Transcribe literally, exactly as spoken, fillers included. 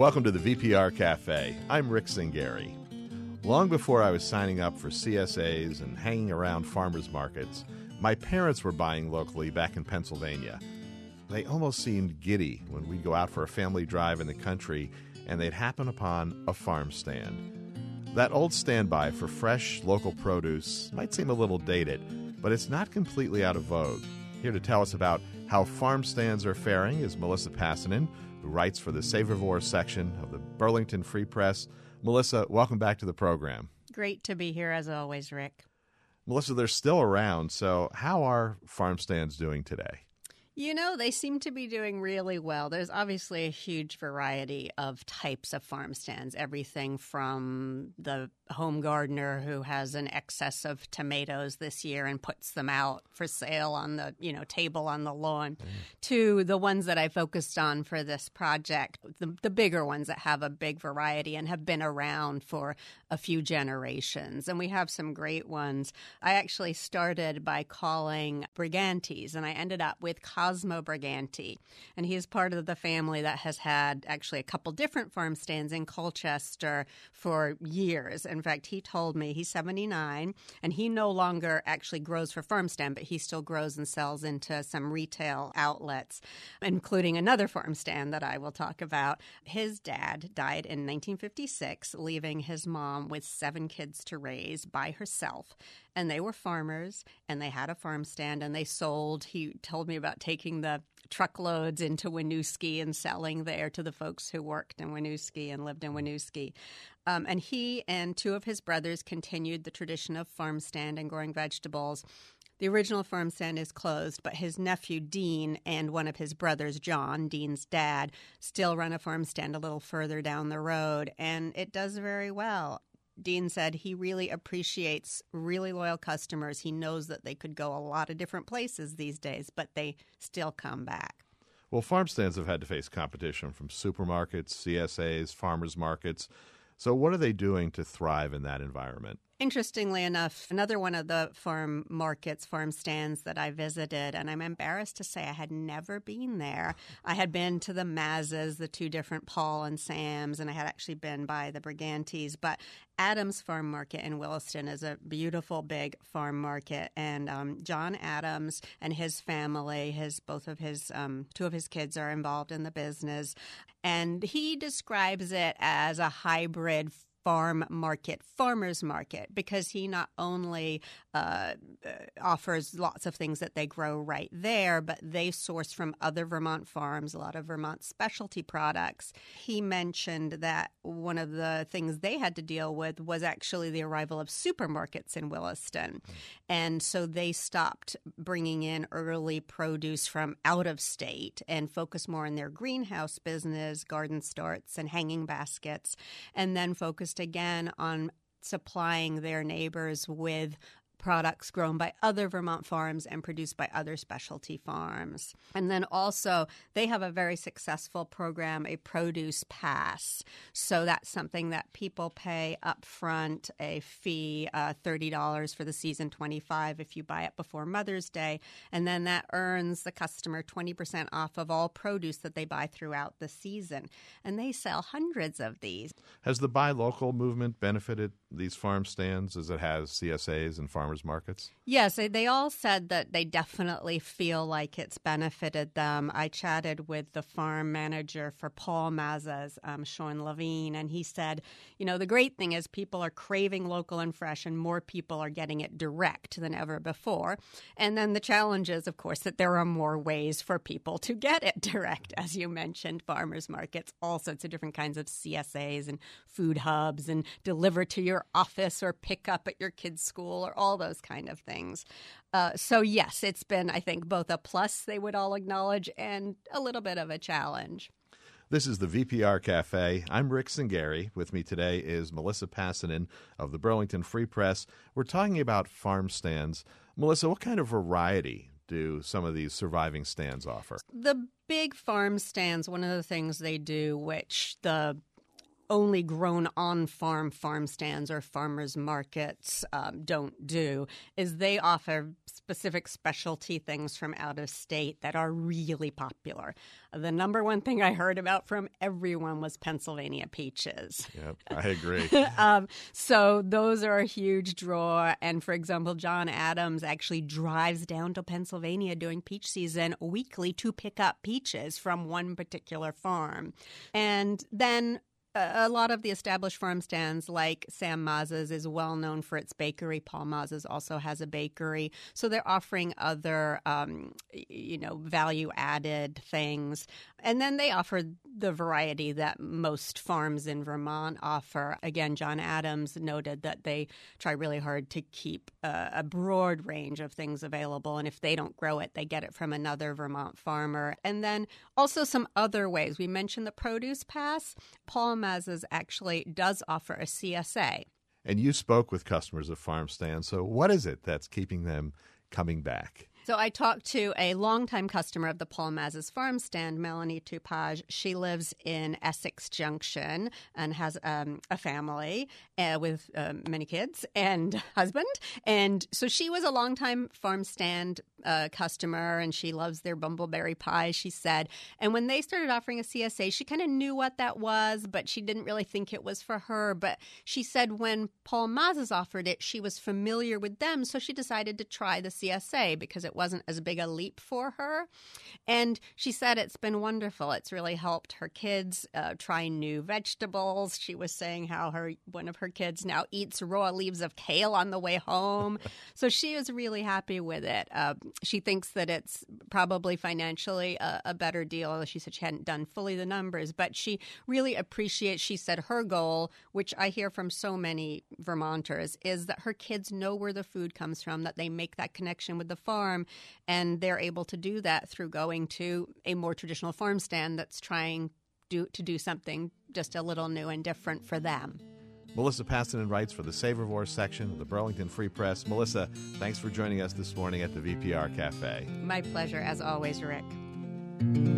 Welcome to the V P R Cafe. I'm Rick Zingari. Long before I was signing up for C S As and hanging around farmers markets, my parents were buying locally back in Pennsylvania. They almost seemed giddy when we'd go out for a family drive in the country and they'd happen upon a farm stand. That old standby for fresh local produce might seem a little dated, but it's not completely out of vogue. Here to tell us about how farm stands are faring is Melissa Passanen, who writes for the Savorvore section of the Burlington Free Press. Melissa, welcome back to the program. Great to be here as always, Rick. Melissa, they're still around, so how are farm stands doing today? You know, they seem to be doing really well. There's obviously a huge variety of types of farm stands, everything from the home gardener who has an excess of tomatoes this year and puts them out for sale on the, you know, table on the lawn, mm. to the ones that I focused on for this project, the, the bigger ones that have a big variety and have been around for a few generations. And we have some great ones. I actually started by calling Brigantes, and I ended up with Cosmo Brigante. And he is part of the family that has had actually a couple different farm stands in Colchester for years. In fact, he told me he's seventy-nine, and he no longer actually grows for farm stand, but he still grows and sells into some retail outlets, including another farm stand that I will talk about. His dad died in nineteen fifty-six, leaving his mom with seven kids to raise by herself. And they were farmers, and they had a farm stand, and they sold. He told me about taking the truckloads into Winooski and selling there to the folks who worked in Winooski and lived in Winooski. Um, and he and two of his brothers continued the tradition of farm stand and growing vegetables. The original farm stand is closed, but his nephew, Dean, and one of his brothers, John, Dean's dad, still run a farm stand a little further down the road, and it does very well. Dean said he really appreciates really loyal customers. He knows that they could go a lot of different places these days, but they still come back. Well, farm stands have had to face competition from supermarkets, C S As, farmers markets. So what are they doing to thrive in that environment? Interestingly enough, another one of the farm markets, farm stands that I visited, and I'm embarrassed to say I had never been there. I had been to the Mazas, the two different Paul and Sam's, and I had actually been by the Brigantes. But Adams Farm Market in Williston is a beautiful, big farm market. And um, John Adams and his family, his both of his um, two of his kids are involved in the business. And he describes it as a hybrid farm market, farmer's market, because he not only uh, offers lots of things that they grow right there, but they source from other Vermont farms, a lot of Vermont specialty products. He mentioned that one of the things they had to deal with was actually the arrival of supermarkets in Williston. Mm. And so they stopped bringing in early produce from out of state and focused more on their greenhouse business, garden starts and hanging baskets, and then focused again on supplying their neighbors with products grown by other Vermont farms and produced by other specialty farms. And then also they have a very successful program, a produce pass. So that's something that people pay up front, a fee, uh, thirty dollars for the season, twenty-five dollars if you buy it before Mother's Day. And then that earns the customer twenty percent off of all produce that they buy throughout the season. And they sell hundreds of these. Has the buy local movement benefited these farm stands as it has C S As and farmers markets? Yes, they, they all said that they definitely feel like it's benefited them. I chatted with the farm manager for Paul Mazza's, um, Sean Levine, and he said, you know, the great thing is people are craving local and fresh, and more people are getting it direct than ever before. And then the challenge is, of course, that there are more ways for people to get it direct, as you mentioned, farmers markets, all sorts of different kinds of C S As and food hubs, and deliver to your office or pick up at your kid's school, or all those kind of things. Uh, so, yes, it's been, I think, both a plus, they would all acknowledge, and a little bit of a challenge. This is the V P R Cafe. I'm Rick Zingari. With me today is Melissa Passanen of the Burlington Free Press. We're talking about farm stands. Melissa, what kind of variety do some of these surviving stands offer? The big farm stands, one of the things they do, which the only grown on farm farm stands or farmers markets um, don't do is they offer specific specialty things from out of state that are really popular. The number one thing I heard about from everyone was Pennsylvania peaches. Yep, I agree. um, so those are a huge draw. And for example, John Adams actually drives down to Pennsylvania during peach season weekly to pick up peaches from one particular farm. And then a lot of the established farm stands like Sam Maz's is well known for its bakery. Paul Maz's also has a bakery. So they're offering other, um, you know, value-added things. And then they offer the variety that most farms in Vermont offer. Again, John Adams noted that they try really hard to keep a, a broad range of things available. And if they don't grow it, they get it from another Vermont farmer. And then also some other ways. We mentioned the Produce Pass. Paul Maz's actually does offer a C S A. And you spoke with customers of farm stands. So what is it that's keeping them coming back? So I talked to a longtime customer of the Paul Maz's farm stand, Melanie Tupage. She lives in Essex Junction and has um, a family uh, with uh, many kids and husband. And so she was a longtime farm stand uh, customer, and she loves their bumbleberry pie, she said. And when they started offering a C S A, she kind of knew what that was, but she didn't really think it was for her. But she said when Paul Maz's offered it, she was familiar with them, so she decided to try the C S A because it wasn't as big a leap for her. And she said it's been wonderful. It's really helped her kids uh, try new vegetables. She was saying how her one of her kids now eats raw leaves of kale on the way home. So she was really happy with it. Uh, she thinks that it's probably financially a, a better deal. She said she hadn't done fully the numbers, but she really appreciates, she said her goal, which I hear from so many Vermonters, is that her kids know where the food comes from, that they make that connection with the farm. And they're able to do that through going to a more traditional farm stand that's trying do, to do something just a little new and different for them. Melissa Pasanen writes for the Savorvore section of the Burlington Free Press. Melissa, thanks for joining us this morning at the V P R Cafe. My pleasure, as always, Rick.